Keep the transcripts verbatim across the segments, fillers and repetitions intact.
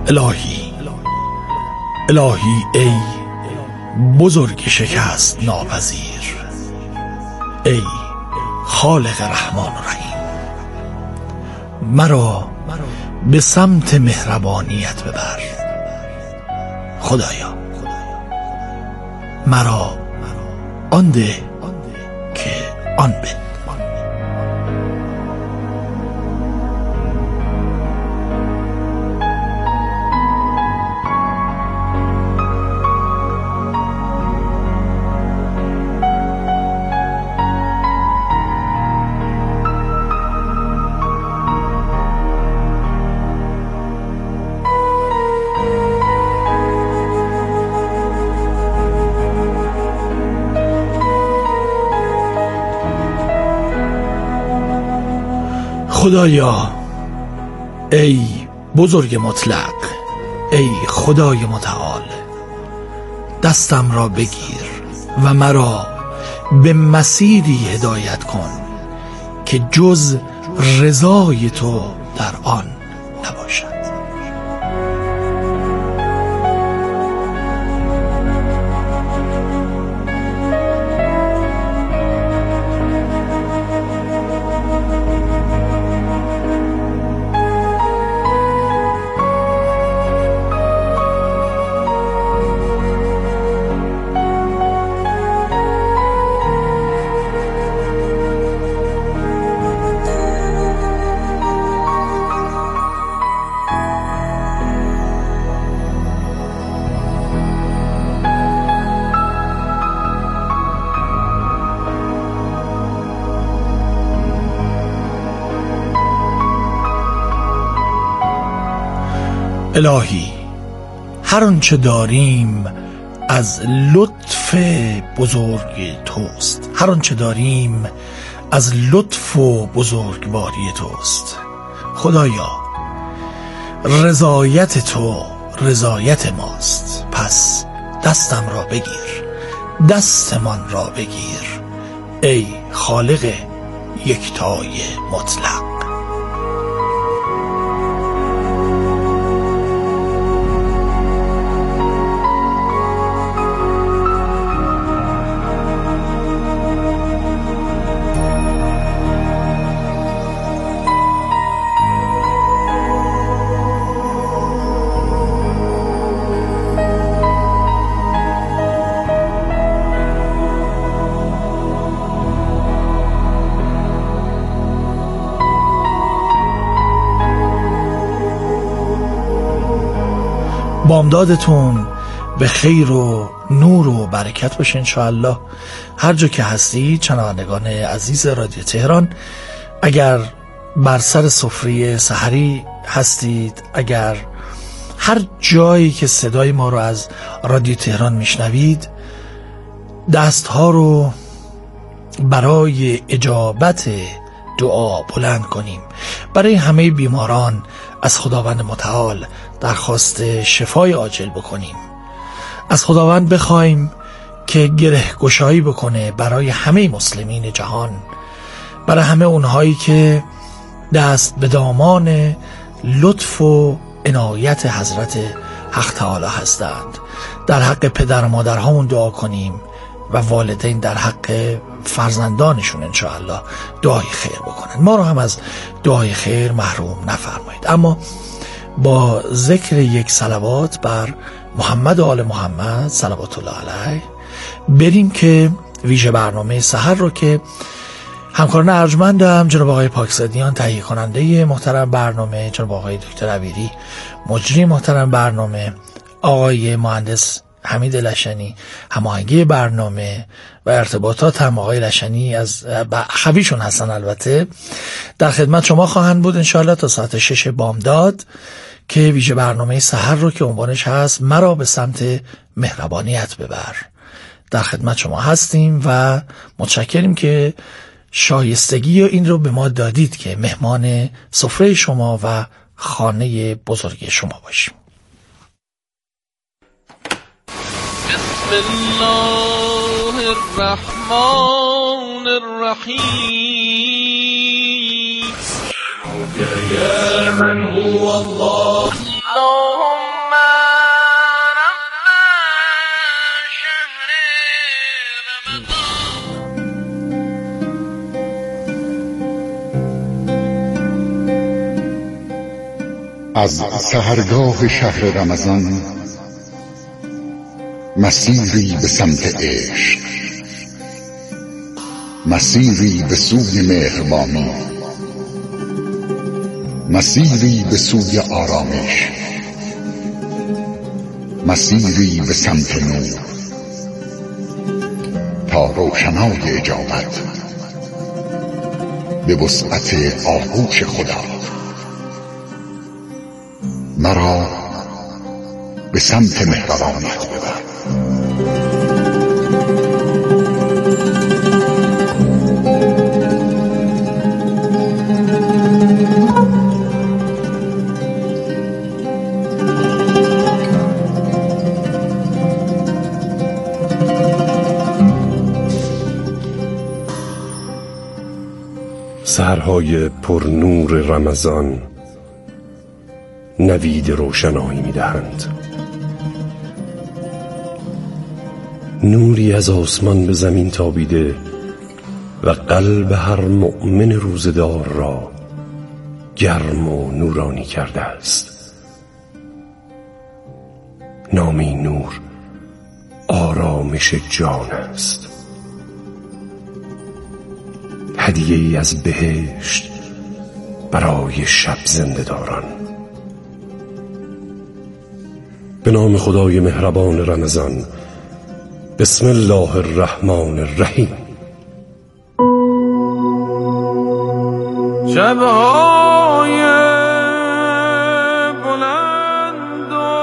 الهی الهی ای بزرگ شکست ناپذیر، ای خالق رحمان و رحیم، مرا به سمت مهربانیت ببر. خدایا مرا آن ده که آن به. خدایا ای بزرگ مطلق، ای خدای متعال، دستم را بگیر و مرا به مسیری هدایت کن که جز رضای تو در آن نباشد. الهی هر آنچه داریم از لطف بزرگ توست، هر آنچه داریم از لطف و بزرگواری توست. خدایا رضایت تو رضایت ماست، پس دستم را بگیر، دستمان را بگیر، ای خالق یکتای مطلق. بامدادتون به خیر و نور و برکت باشه انشاءالله. هر جا که هستید شنوندگان عزیز رادیو تهران، اگر بر سر سفره سحری هستید، اگر هر جایی که صدای ما رو از رادیو تهران میشنوید، دستها رو برای اجابت دعا بلند کنیم. برای همه بیماران از خداوند متعال درخواست شفای عاجل بکنیم. از خداوند بخوایم که گره گشایی بکنه برای همه مسلمین جهان، برای همه اونهایی که دست به دامان لطف و عنایت حضرت حق تعالی هستند. در حق پدر و مادرهامون دعا کنیم و والدین در حق فرزندانشون انشاءالله دعای خیر بکنن. ما رو هم از دعای خیر محروم نفرمایید. اما با ذکر یک صلوات بر محمد و آل محمد صلوات الله علیه بریم که ویژه برنامه سحر رو که همکاران ارجمندم جناب آقای پاکزادیان تهیه کننده محترم برنامه، جناب آقای دکتر عبیری مجری محترم برنامه، آقای مهندس حمید لشنی هماهنگی برنامه و ارتباطات هم آقای لشنی از خویشون هستن، البته در خدمت شما خواهند بود انشاءالله تا ساعت شش بامداد که ویژه برنامه سحر رو که عنوانش هست مرا به سمت مهربانیت ببر در خدمت شما هستیم و متشکریم که شایستگی این رو به ما دادید که مهمان سفره شما و خانه بزرگ شما باشیم. بسم الله الرحمن الرحیم. یا من هو الله اللهم از سحرگاه شهر رمضان مسیری به سمت عشق، مسیری به سوی مهربانی، مسیری به سوی آرامش، مسیری به سمت نور تا روشنای اجابت به وسعت آغوش خدا مرا به سمت مهربانیت ببر. سحرهای پر نور رمضان نوید روشنایی می‌دهند. نوری از آسمان به زمین تابیده و قلب هر مؤمن روزدار را گرم و نورانی کرده است. نام این نور آرامش جان است، هدیه‌ای از بهشت برای شب زنده‌داران. به نام خدای مهربان رمضان. بسم الله الرحمن الرحیم. شب‌های بلند و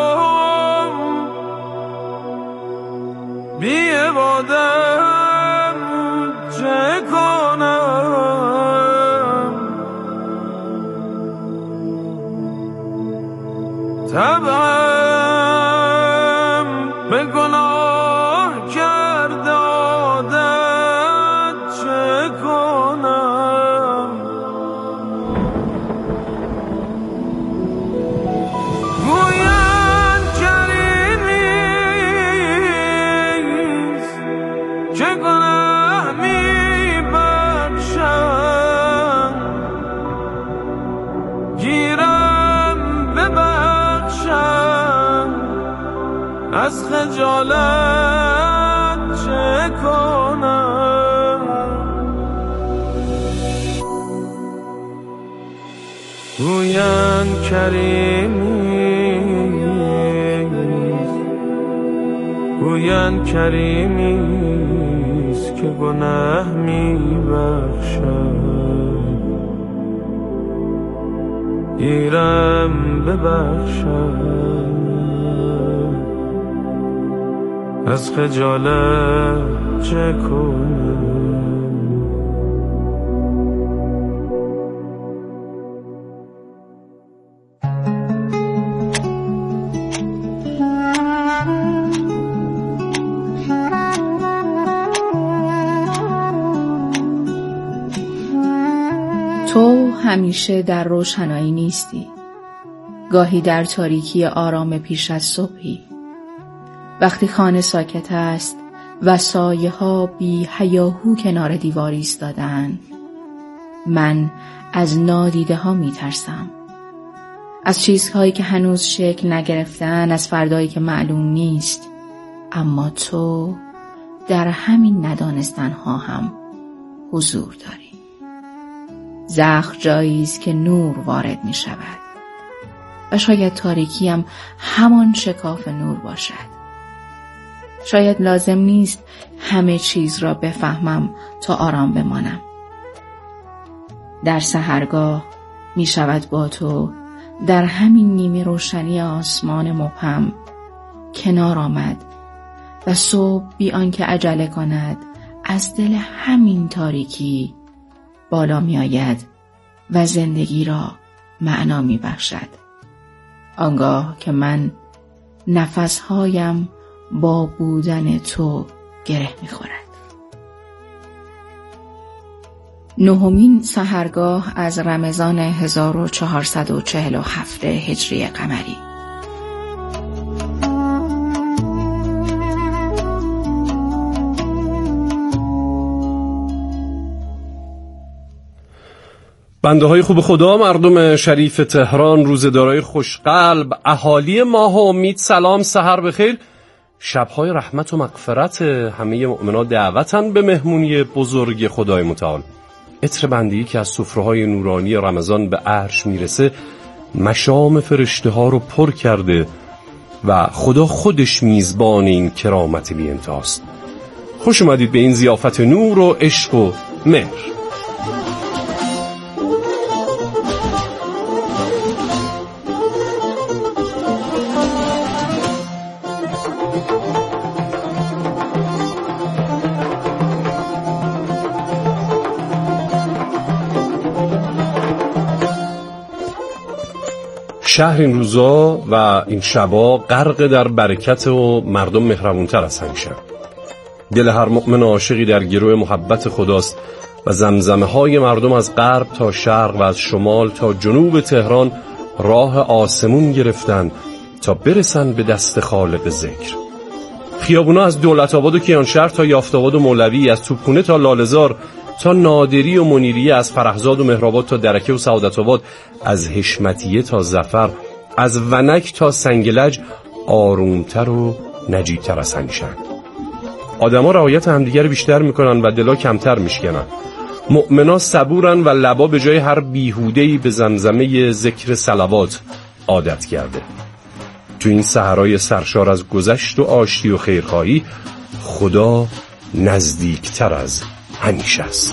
بی عبادت چه کنم؟ طبعم به گناه کرده عادت چه کنم؟ گویند کریمیست چه گناه می بخشم، گیرم ببخشم از خجالت چه کنم؟ گویند کریمیست، گویند کریمیست که گناه می بخشد، گیرم ببخشد از خجالت چه کنم؟ تو همیشه در روشنایی نیستی، گاهی در تاریکی آرام پیش از صبحی. وقتی خانه ساکت است و سایه ها بی هیاهو کنار دیوار ایستاده‌اند، من از نادیده ها می ترسم، از چیزهایی که هنوز شکل نگرفتن، از فردایی که معلوم نیست. اما تو در همین ندانستن ها هم حضور داری. زخم جایی است که نور وارد می شود و شاید تاریکی هم همان شکاف نور باشد. شاید لازم نیست همه چیز را بفهمم تا آرام بمانم. در سحرگاه می شود با تو در همین نیمه روشنی آسمان مبهم کنار آمد و صبح بی آنکه عجله کند از دل همین تاریکی بالا می آید و زندگی را معنا می بخشد. آنگاه که من نفسهایم با بودن تو گره می خورد. نهمین سحرگاه از رمضان هزار و چهارصد و چهل و هفت هجری قمری. بنده های خوب خدا، مردم شریف تهران، روزدارای خوشقلب، اهالی ماه و امید، سلام، سحر بخیر. شبهای رحمت و مغفرت همه مؤمنان دعوتن به مهمونی بزرگ خدای متعال. عطر بندگی که از سفره‌های نورانی رمضان به عرش میرسه مشام فرشته ها رو پر کرده و خدا خودش میزبان این کرامت بی انتهاست. خوش اومدید به این ضیافت نور و عشق و مهر. شهر این روزا و این شبا غرق در برکت و مردم مهربونتر از همیشه. دل هر مؤمن عاشقی در گروه محبت خداست و زمزمه های مردم از غرب تا شرق و از شمال تا جنوب تهران راه آسمون گرفتن تا برسن به دست خالق ذکر. خیابونا از دولت آباد و کیانشهر تا یافت‌آباد و مولوی، از توپخونه تا لاله‌زار، تا نادری و منیریه، از فرهزاد و مهرآباد تا درکه و سعادت آباد، از حشمتیه تا ظفر، از ونک تا سنگلج آرومتر و نجیبتر از همیشه. آدما رعایت همدیگر بیشتر میکنن و دلا کمتر میشکنن. مؤمنا صبورن و لبا به جای هر بیهوده‌ای به زمزمه ذکر صلوات عادت کرده. تو این صحرای سرشار از گذشت و آشتی و خیرخواهی خدا نزدیکتر از همیشه است.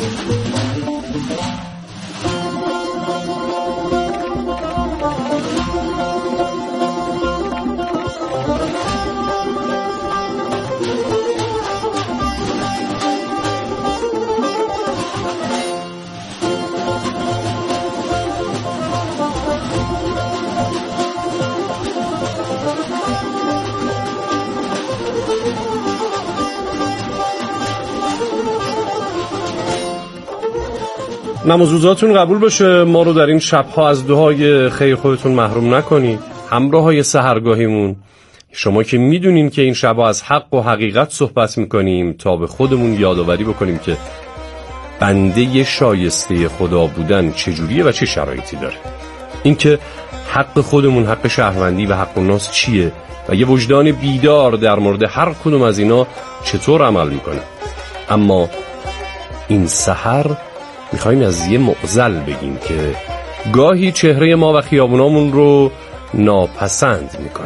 نماز روزاتون قبول باشه. ما رو در این شبها از دعای خیر خودتون محروم نکنید. همراه های سحرگاهیمون، شما که میدونین که این شبها از حق و حقیقت صحبت میکنیم تا به خودمون یادآوری بکنیم که بنده شایسته خدا بودن چجوریه و چه شرایطی داره. اینکه حق خودمون، حق شهروندی و حق الناس چیه و یه وجدان بیدار در مورد هر کدوم از اینا چطور عمل میکنه. اما این سحر میخواییم از یه معضل بگیم که گاهی چهره ما و خیابونامون رو ناپسند میکنه.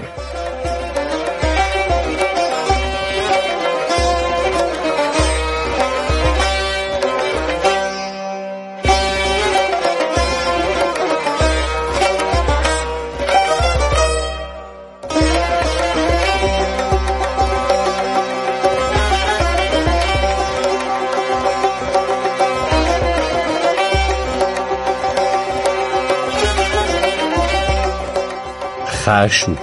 خشم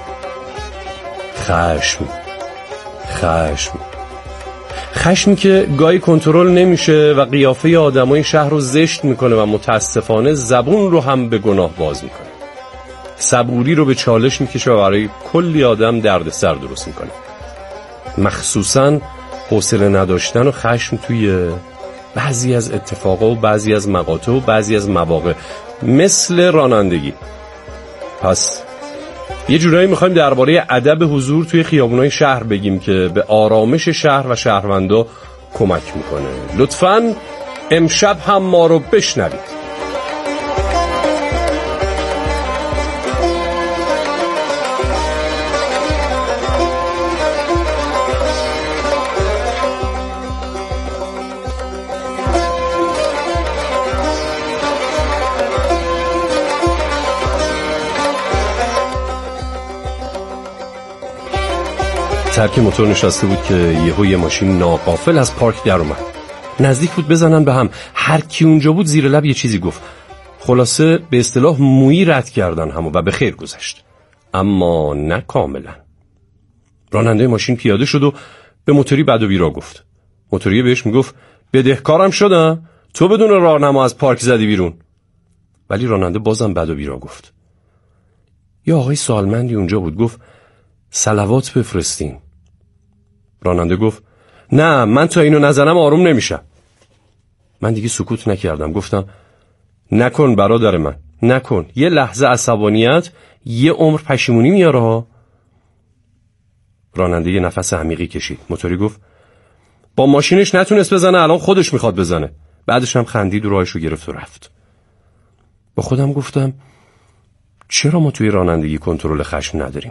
خشم خشم خشمی که گاهی کنترل نمیشه و قیافه آدمای شهر رو زشت میکنه و متاسفانه زبون رو هم به گناه باز میکنه. صبوری رو به چالش میکشه و برای کلی آدم دردسر درست میکنه. مخصوصاً حوصله نداشتن و خشم توی بعضی از اتفاقا و بعضی از مقاطع و بعضی از مواقع مثل رانندگی. پس یه جورایی میخوایم درباره ادب حضور توی خیابونای شهر بگیم که به آرامش شهر و شهروندا کمک میکنه. لطفاً امشب هم ما رو بشنوید. ترک موتور نشسته بود که یهو یه ماشین ناغافل از پارک در اومد. نزدیک بود بزنن به هم. هر کی اونجا بود زیر لب یه چیزی گفت. خلاصه به اصطلاح مویی رد کردن همو و به خیر گذشت. اما نه کاملا. راننده ماشین پیاده شد و به موتوری بد و بیرا گفت. موتوری بهش میگفت بدهکارم شدم، تو بدون راهنما از پارک زدی بیرون. ولی راننده بازم بد و بیرا گفت. یه آقای سالمندی اونجا بود گفت صلوات بفرستین. راننده گفت نه من تا اینو نزنم آروم نمیشم. من دیگه سکوت نکردم، گفتم نکن برادر من، نکن. یه لحظه عصبانیت یه عمر پشیمونی میاره ها. راننده یه نفس عمیقی کشید. موتوری گفت با ماشینش نتونست بزنه، الان خودش میخواد بزنه. بعدش هم خندید و راهشو گرفت و رفت. با خودم گفتم چرا ما توی رانندگی کنترل خشم نداریم؟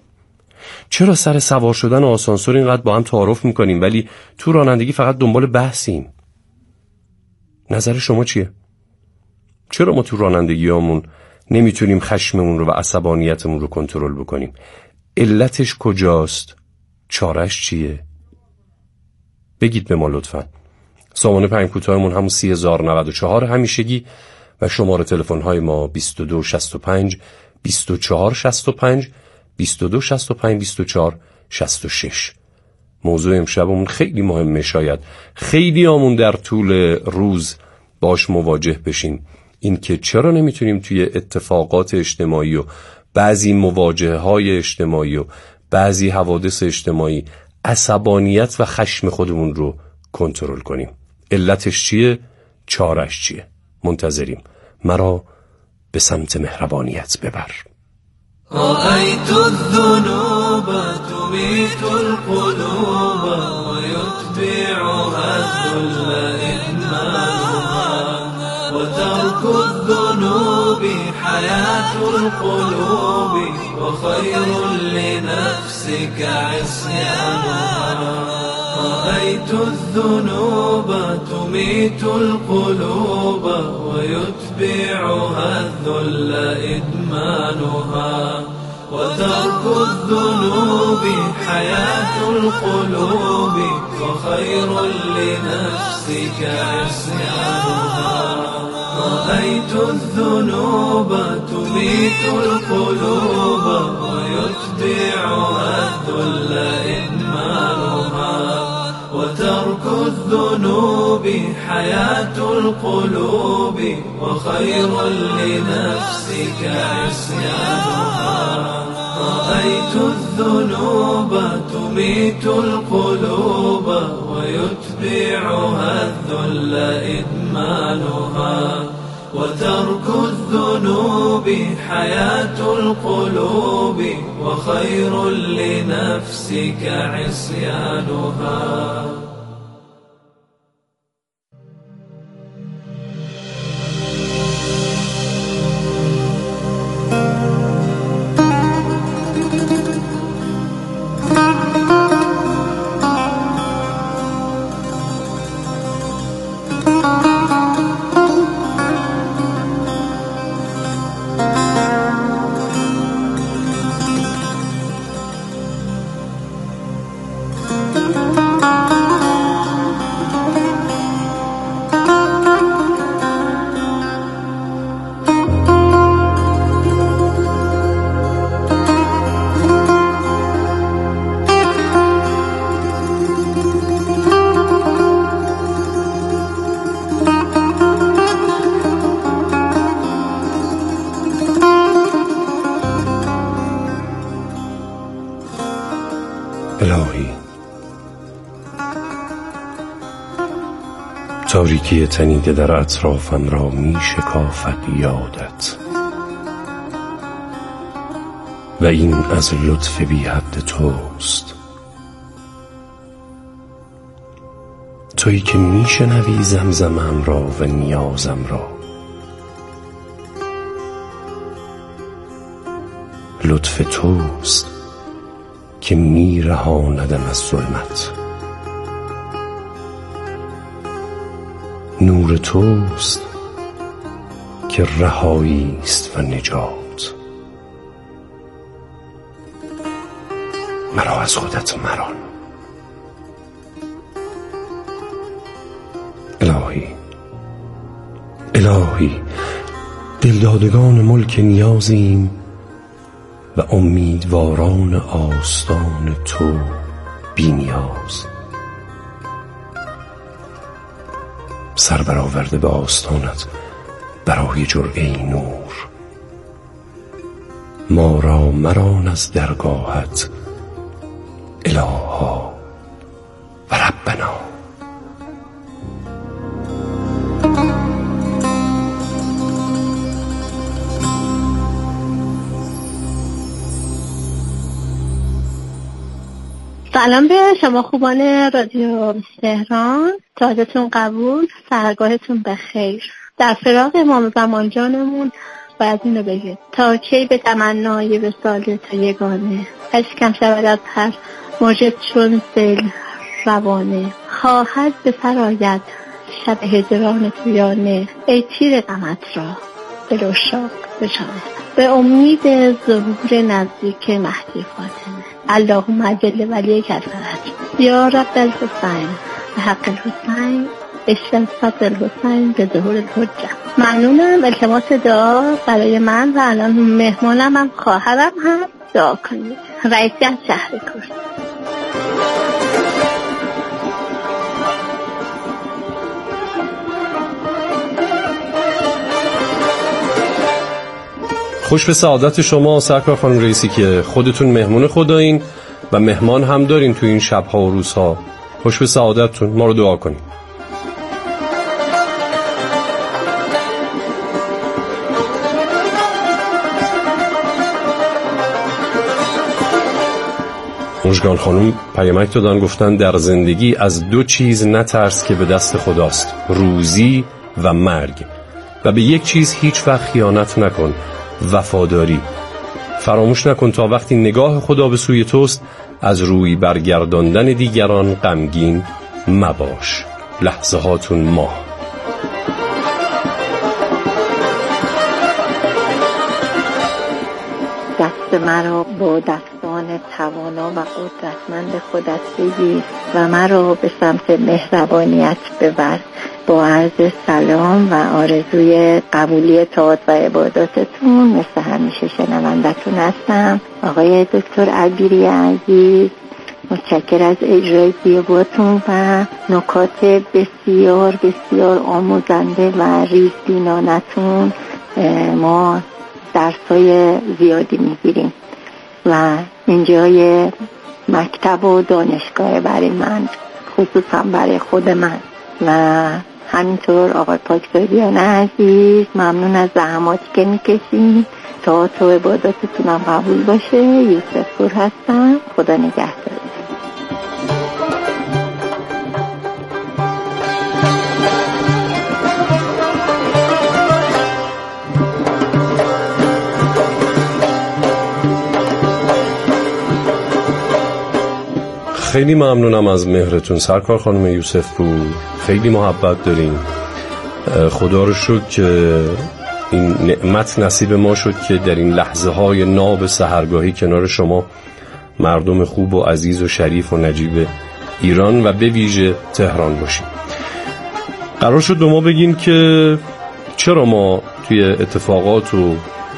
چرا سر سوار شدن آسانسور اینقدر با هم تعارف میکنیم ولی تو رانندگی فقط دنبال بحثیم؟ نظر شما چیه؟ چرا ما تو رانندگیامون نمیتونیم خشممون رو و عصبانیتمون رو کنترل بکنیم؟ علتش کجاست؟ چارش چیه؟ بگید به ما لطفاً. سامانه پیام کوتاهمون همون سی هزار و نود و چهار همیشگی و شماره تلفن های ما بیست و دو شصت و پنج بیست و چهار شصت و پنج بیست و دو شصت و پنج بیست و چهار شصت و شش. موضوع امشبمون خیلی مهمه، شاید خیلی آمون در طول روز باش مواجه بشیم. این که چرا نمیتونیم توی اتفاقات اجتماعی و بعضی مواجهه های اجتماعی و بعضی حوادث اجتماعی عصبانیت و خشم خودمون رو کنترل کنیم. علتش چیه؟ چارش چیه؟ منتظریم. مرا به سمت مهربانیت ببر. رأيت الذنوب تميت القلوب ويتبعها الذل إدمانها وترك الذنوب حياة القلوب وخير لنفسك عصيانها رأيت الذنوب تميت القلوب ويتبعها الذل إدمانها وترك الذنوب حياة القلوب وخير لنفسك عصيانها رأيت الذنوب تميت القلوب ويتبعها الذل إدمانها وترك الذنوب حياة القلوب وخير لنفسك عصيانها رأيت الذنوب تميت القلوب ويتبعها الذل إدمانها وترك الذنوب حياة القلوب وخير لنفسك عصيانها. الهی، تاریکی تنیده در اطرافم را می شکافد یادت و این از لطف بی حد توست. تویی که می شنوی زمزمم را و نیازم را. لطف توست که می رهاندم از ظلمت. نور توست که رهایی است و نجات. مرا از خودت مران. الهی، الهی، دلدادگان ملک نیازیم و امیدواران آستان تو بی نیاز. سر برآورده به آستانت برای جرعه نور. ما را مران از درگاهت الها و ربنا. سلام به شما خوبان رادیو تهران، تاجتون قبول، سحرگاهتون بخیر. در فراق امام زمان جانمون باید اینو بگید: تا کی به تمنای وصال تو یگانه، اشکم شود از هر موجب چون دل روانه، خواهد به سر آید شب هجران تو یانه، ای تیر غمت را دل عشاق بشانه، به امید ظهور نزدیک مهدی فاطمه، اللهم اجل ولیک الفرج، یا رب الحسین به حق الحسین اشتن صد الحسین به ظهور الحجه. ممنونم. التماس دعا برای من و الان مهمانم هم خواهرم هم دعا کنید. رئیسی از شهر کور. خوش به سعادت شما سرکار خانم رئیسی که خودتون مهمون خدایین و مهمان هم دارین تو این شب‌ها و روزها. خوش به سعادتتون. ما رو دعا کنین. مژگان خانم پیامک دادن، گفتن در زندگی از دو چیز نترس که به دست خداست: روزی و مرگ، و به یک چیز هیچ وقت خیانت نکن: وفاداری. فراموش نکن تا وقتی نگاه خدا به سوی توست از روی برگرداندن دیگران غمگین مباش. لحظه هاتون ماه. دست مرا با دستان توانا و قدرتمند خودت بگیر و مرا به سمت مهربانیت ببر. با عرض سلام و آرزوی قبولی طاعات و عباداتتون مثل همیشه شنوندتون هستم. آقای دکتر عبیری عزیز، متشکر از اجرای زیباتون و نکات بسیار بسیار آموزنده و ریزبینانتون. ما درسای زیادی میگیریم و اینجای مکتب و دانشگاه برای من، خصوصا برای خود من. و همینطور آقای پاکزادیان عزیز، ممنون از زحماتی که میکشین تا تو عباداتتونم قبول باشه. یوسف پور هستم. خدا نگهدار. خیلی ممنونم از مهرتون سرکار خانم یوسف پور. خیلی محبت دارین. خدا رو شکر که این نعمت نصیب ما شد که در این لحظه های ناب سحرگاهی کنار شما مردم خوب و عزیز و شریف و نجیب ایران و به ویژه تهران باشیم. قرار شد به ما بگین که چرا ما توی اتفاقات و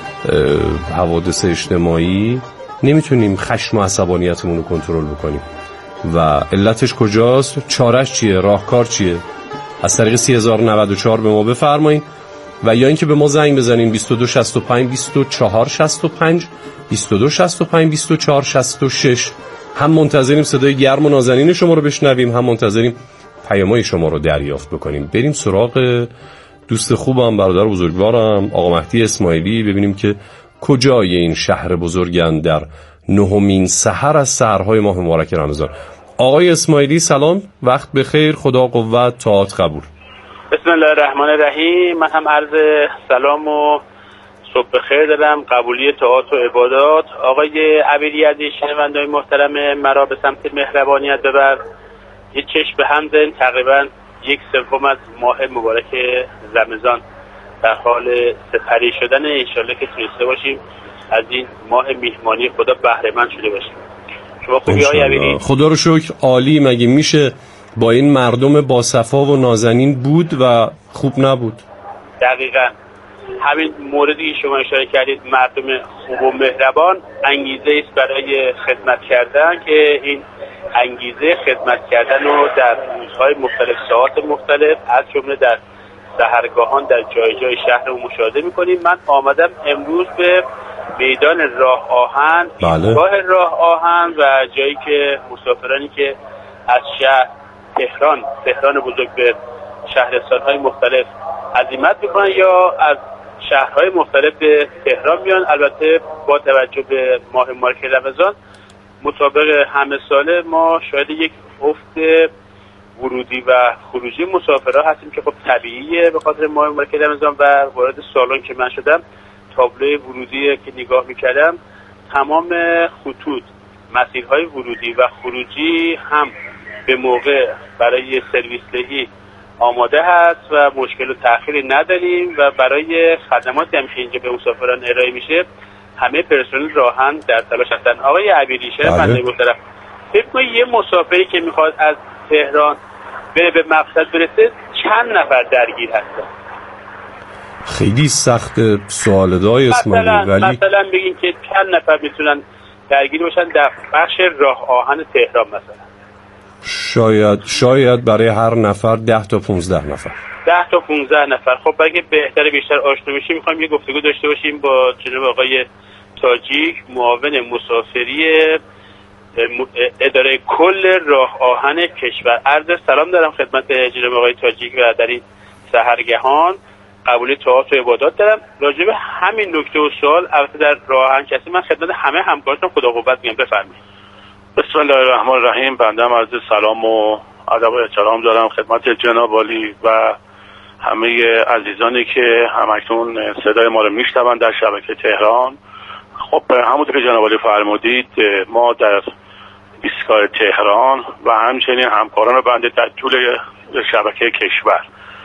حوادث اجتماعی نمیتونیم خشم و عصبانیتمون رو کنترل بکنیم و علتش کجاست؟ چارش چیه؟ راهکار چیه؟ از طریق سی هزار و نود و چهار به ما بفرمایید و یا اینکه به ما زنگ بزنین بیست و دو شصت و پنج بیست و چهار شصت و پنج بیست و دو شصت و پنج بیست و چهار شصت و شش. هم منتظریم صدای گرم و نازنین شما رو بشنویم، هم منتظریم پیامای شما رو دریافت بکنیم. بریم سراغ دوست خوبم، برادر بزرگوارم آقا مهدی اسماعیلی، ببینیم که کجای این شهر بزرگن در نهمین سحر از سحرهای ماه مبارک رمضان. آقای اسماعیلی سلام، وقت بخیر، خدا قوت، طاعت قبول. بسم الله الرحمن الرحیم. من هم عرض سلام و صبح بخیر دارم، قبولی طاعات و عبادات. آقای عبیری عزیز، شنونده‌های محترم، مرا به سمت مهربانیت ببر. یه چشم به هم زن، تقریبا یک سوم از ماه مبارک رمضان در حال سپری شدن. انشالله که تونسته باشیم از این ماه میهمانی خدا بهره مند شده باشیم. شما خوبی آقای عبیری؟ خدا رو شکر عالی. مگه میشه با این مردم با صفا و نازنین بود و خوب نبود؟ دقیقاً همین موردی که شما اشاره کردید، مردم خوب و مهربان، انگیزه است برای خدمت کردن که این انگیزه خدمت کردن رو در روزهای مختلف، ساعات مختلف، از جمله در سحرگاهان در جای جای شهر رو مشاهده می‌کنیم. من آمدم امروز به میدان راه آهن، ایستگاه بله. راه آهن و جایی که مسافرانی که از شهر تهران تهران بزرگ به شهرستان‌های مختلف عزیمت می‌کنن یا از شهرهای مختلف به تهران میان، البته با توجه به ماه مبارک رمضان مطابق همه ساله ما شاید یک افت ورودی و خروجی مسافرها هستیم که خب طبیعیه به خاطر ماه مبارک رمضان. و وارد سالن که من شدم تابلوی ورودی که نگاه میکردم تمام خطوط مسیرهای ورودی و خروجی هم به موقع برای سرویس دهی آماده هست و مشکل و تأخیری نداریم و برای خدماتی هم که اینجا به مسافران ارائه میشه همه پرسنل راهن در تلاش هستن. آقای عبیری شرف بنده محترم، فکر کنید یه مسافری که میخواد از تهران بره به مقصد برسه چند نفر درگیر هستن؟ خیلی سخت سوال دای اسماعیل، ولی مثلا بگین که چند نفر میتونن درگیر باشن در بخش راه آهن تهران مثلا؟ شاید شاید برای هر نفر ده تا پونزده نفر ده تا پونزده نفر. خب اگه بهتره بیشتر آشنا بشیم میخوایم یه گفتگو داشته باشیم با جناب آقای تاجیک، معاون مسافری اداره کل راه آهن کشور. عرض سلام دارم خدمت جناب آقای تاجیک و در این سحرگهان قبول طاعات و عبادات دارم. راجع به همین نکته و سوال البته در راه آهن کسی من خدمت همه همکارانم خدا قوت میگم. بفرمایید. بسم الله الرحمن الرحیم. بنده هم عرض سلام و ادب و احترام دارم خدمت جناب عالی و همه عزیزانی که همکنون صدای ما رو میشنوند در شبکه تهران. خب همونطور که جناب عالی فرمودید ما در ایستگاه تهران و همچنین همکاران بنده در طول شبکه کشور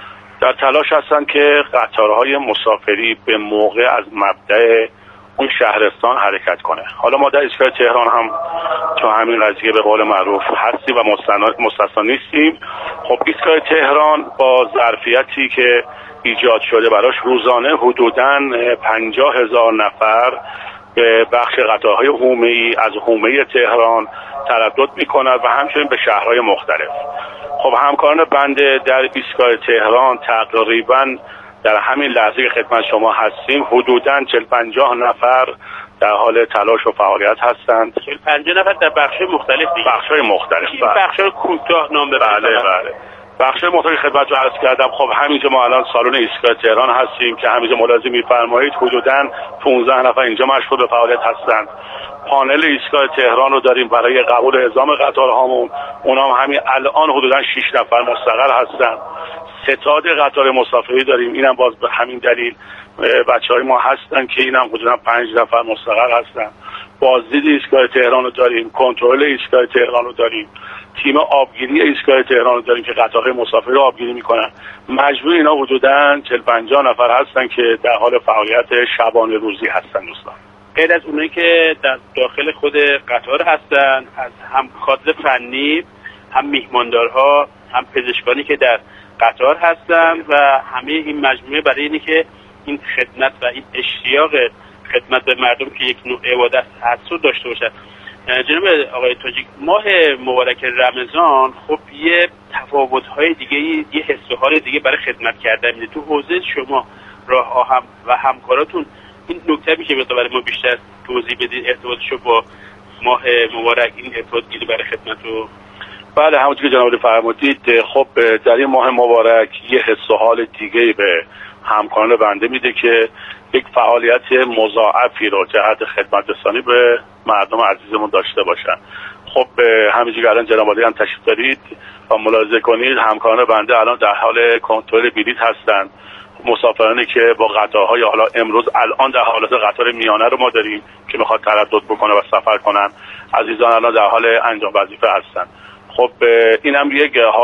در تلاش هستند که قطارهای مسافری به موقع از مبدأ اون شهرستان حرکت کنه. حالا ما در ایستگاه تهران هم تو همین قضیه به قول معروف هستیم و مستثنا نیستیم. خب ایستگاه تهران با ظرفیتی که ایجاد شده براش روزانه حدوداً پنجاه هزار نفر به بخش قطارهای حومه‌ای از حومه تهران تردد می‌کند و همچنین به شهرهای مختلف. خب همکاران بنده در ایستگاه تهران تقریباً در همین لحظه که خدمت شما هستیم حدوداً چهل پنجاه نفر در حال تلاش و فعالیت هستند. چهل پنجاه نفر در بخش‌های مختلف دیگه. بخش‌های مختلف. این بخش‌های کوتاه نام ببرید. بله بله. بخش‌های مختلف خدمت رو عرض کردم. خب همینجا ما الان سالن ایستگاه تهران هستیم که همینجا ملاحظه می‌فرمایید حدوداً پانزده نفر اینجا مشغول به فعالیت هستند. پانل ایستگاه تهران رو داریم برای قبول اعزام قطارهامون. اونها هم همین الان حدوداً شش نفر مستقر هستند. ستاد قطار مسافری داریم، اینم باز به همین دلیل بچهای ما هستن که اینم حدودا پنج نفر مستقر هستن. بازدید ایستگاه تهران رو داریم، کنترل ایستگاه تهران رو داریم، تیم آبگیری ایستگاه تهران رو داریم که قطارهای مسافری رو آبگیری میکنن. مجموع اینا حدودا چهل پنجاه نفر هستن که در حال فعالیت شبانه روزی هستن. دوستان غیر از اونایی که در داخل خود قطار هستن، از هم کادر فنی، هم میهماندارها، هم پزشکانی که در قطار هستن و همه این مجموعه برای اینه که این خدمت و این اشتیاق خدمت به مردم که یک نوع عبادت هست رو داشته باشن. جناب آقای تاجیک، ماه مبارک رمضان خب یه تفاوت‌های دیگه، یه حس و حال دیگه برای خدمت کردن میده. تو حوزه شما راه آهن و همکاراتون این نکته میشه برای ما بیشتر توضیح بدید ارتباطشو با ماه مبارک، این ارتباط گیری برای خدمت رو؟ بله همونطور که جناب فرمودید خب در این ماه مبارک یه حس و حال دیگه به همکاران بنده میده که یک فعالیت مضاعفی رو جهت خدمت رسانی به مردم عزیزمون داشته باشن. خب همینجوری که الان جناب عالی هم تشریف دارید و ملاحظه کنید همکاران بنده الان در حال کنترل بلیط هستن. مسافرانی که با قطارهای حالا امروز الان در حالت قطار میانه رو ما داریم که میخواد تردد بکنه و سفر کنن، عزیزان الان در حال انجام وظیفه هستن. خب اینم یک